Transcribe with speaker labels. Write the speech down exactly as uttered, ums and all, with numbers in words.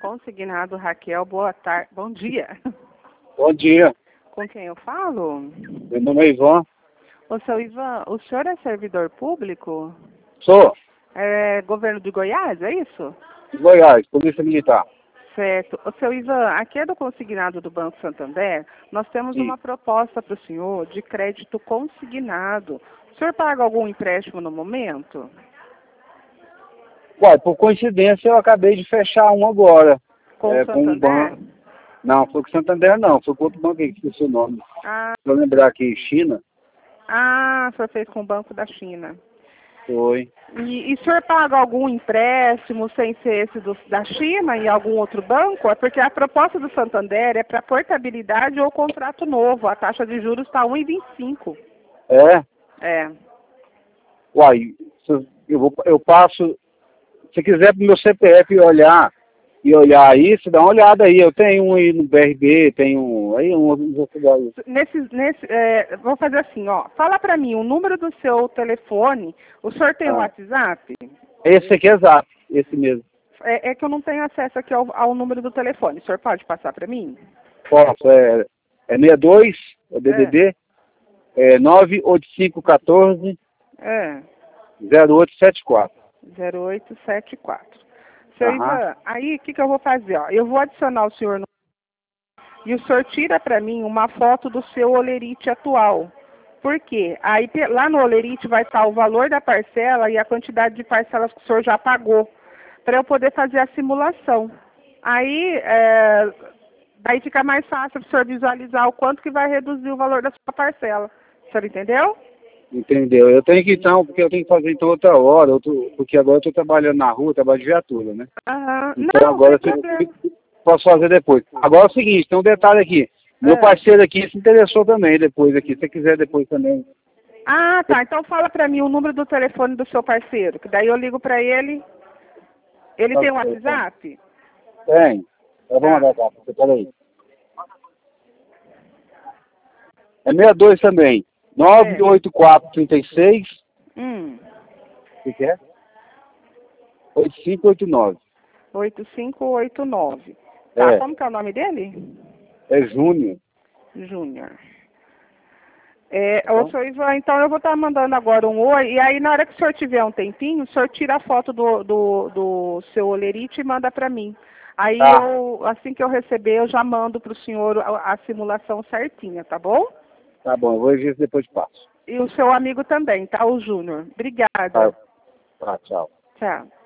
Speaker 1: Consignado Raquel, boa tarde, bom dia.
Speaker 2: Bom dia,
Speaker 1: Com quem eu falo?
Speaker 2: meu nome é Ivan.
Speaker 1: Ô, seu Ivan, o senhor é servidor público?
Speaker 2: Sou
Speaker 1: É governo de Goiás, é isso?
Speaker 2: de Goiás, Polícia Militar.
Speaker 1: Certo. Ô, seu Ivan, aqui é do consignado do Banco Santander. Nós temos
Speaker 2: Sim.
Speaker 1: uma proposta para o senhor de crédito consignado. O senhor paga algum empréstimo no momento?
Speaker 2: Uai, por coincidência eu acabei de fechar um agora.
Speaker 1: Com
Speaker 2: é,
Speaker 1: o
Speaker 2: com um
Speaker 1: Santander?
Speaker 2: banco. Não, foi com o Santander não, foi com outro banco aí, que esqueci o nome.
Speaker 1: Ah,
Speaker 2: Vou lembrar aqui, China.
Speaker 1: ah, o senhor fez com o Banco da China.
Speaker 2: Foi.
Speaker 1: E, e o senhor paga algum empréstimo sem ser esse do, da China e algum outro banco? É porque a proposta do Santander é para portabilidade ou contrato novo. A taxa de juros está um vírgula vinte e cinco.
Speaker 2: É?
Speaker 1: É.
Speaker 2: Uai, se- eu, vou, eu passo, se quiser pro meu C P F olhar, e olhar aí, você dá uma olhada aí. Eu tenho um aí no B R B, tenho um, aí um outro aí.
Speaker 1: Nesse, nesse, é, vou fazer assim, ó. Fala para mim o número do seu telefone. O senhor tem o
Speaker 2: Ah.
Speaker 1: WhatsApp?
Speaker 2: Esse aqui é exato, esse mesmo.
Speaker 1: É, é que eu não tenho acesso aqui ao, ao número do telefone. O senhor pode passar para mim?
Speaker 2: Posso, é, é sessenta e dois, é D D D, é nove oito cinco um quatro
Speaker 1: É.
Speaker 2: zero oito sete quatro.
Speaker 1: zero oito sete quatro. Seu
Speaker 2: Aham.
Speaker 1: Ivan, aí o que, que eu vou fazer? Ó? Eu vou adicionar o senhor no... E o senhor tira para mim uma foto do seu olerite atual. Por quê? Aí pe- lá no olerite vai estar o valor da parcela e a quantidade de parcelas que o senhor já pagou, para eu poder fazer a simulação. Aí, é, daí fica mais fácil para o senhor visualizar o quanto que vai reduzir o valor da sua parcela. O senhor entendeu?
Speaker 2: Entendeu? Eu tenho que então, porque eu tenho que fazer então outra hora, outro, porque agora eu estou trabalhando na rua, trabalho de viatura, né?
Speaker 1: Aham.
Speaker 2: Então
Speaker 1: Não,
Speaker 2: agora
Speaker 1: sem
Speaker 2: eu
Speaker 1: problema.
Speaker 2: posso fazer depois. Agora é o seguinte, tem um detalhe aqui. Meu
Speaker 1: É.
Speaker 2: parceiro aqui se interessou também depois aqui, se você quiser depois também.
Speaker 1: Ah, tá. Então fala pra mim o número do telefone do seu parceiro, que daí eu ligo pra ele. Ele tem um WhatsApp?
Speaker 2: Tem. Eu vou
Speaker 1: Tá.
Speaker 2: mandar cá, você peraí. É sessenta e dois também. nove oito quatro três seis.
Speaker 1: Hum.
Speaker 2: O que, que é? oito cinco oito nove.
Speaker 1: oito cinco oito nove. Tá,
Speaker 2: É,
Speaker 1: como que é o nome dele?
Speaker 2: é Júnior.
Speaker 1: Júnior. É,
Speaker 2: Tá
Speaker 1: ô,
Speaker 2: bom?
Speaker 1: senhor Ivan, então eu vou estar mandando agora um oi, e aí na hora que o senhor tiver um tempinho, o senhor tira a foto do, do, do seu olerite e manda para mim. Aí
Speaker 2: Tá.
Speaker 1: eu, assim que eu receber, eu já mando para o senhor a, a simulação certinha, tá bom?
Speaker 2: Tá bom, eu vou ver se depois passo.
Speaker 1: E o seu amigo também, tá? O Júnior.
Speaker 2: Tá,
Speaker 1: Obrigada.
Speaker 2: tá, tchau.
Speaker 1: Tchau.